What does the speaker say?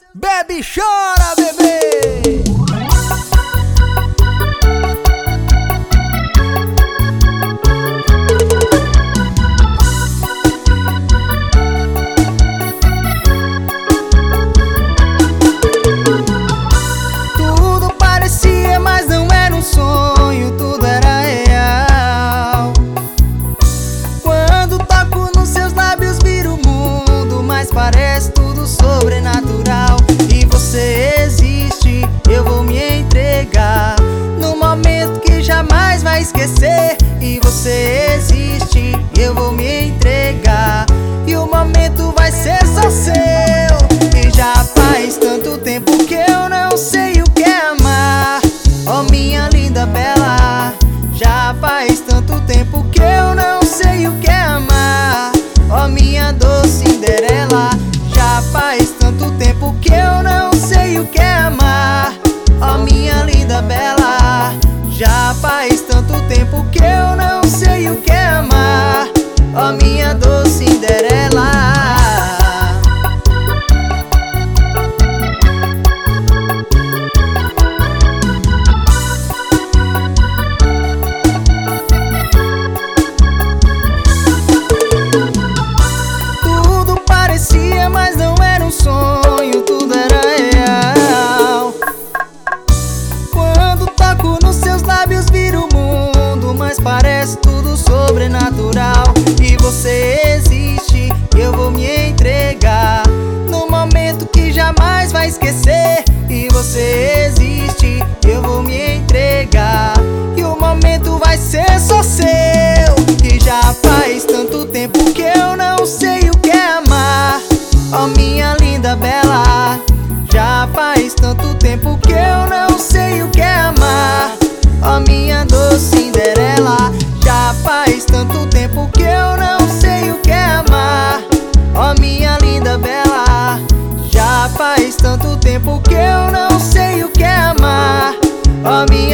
Bebe e chora, bebê! Tudo parecia, mas não era um sonho, tudo era real. Quando toco nos seus lábios viro o mundo, mas parece tudo sobrenatural. E você existe, eu vou me entregar num momento que jamais vai esquecer. E você existe, eu vou me entregar, e o momento vai ser só seu. E já faz tanto tempo que eu não sei o que é amar, oh minha linda bela. Já faz tanto tempo que eu não sei o que é amar, oh minha doce Cinderela. Já faz tanto tempo que eu não sei o que é amar, oh minha linda bela. Já faz tanto tempo que eu não sei o que é amar, oh minha doce Cinderela. Tudo parecia, mas não era um sonho, tudo era real. Quando toco nos seus lábios viro o mundo, mas parece tudo sobrenatural. E você existe, eu vou me entregar num momento que jamais vai esquecer. E você existe, eu vou me entregar, e o momento vai ser só seu. E já faz tanto tempo que eu não sei o que é amar, oh minha linda bela. Já faz tanto tempo que eu não sei o que é amar, oh minha doce Cinderela. Já faz tanto tempo que eu não sei o que é amar, oh minha linda bela. Já faz tanto tempo que eu não sei o que é amar, oh minha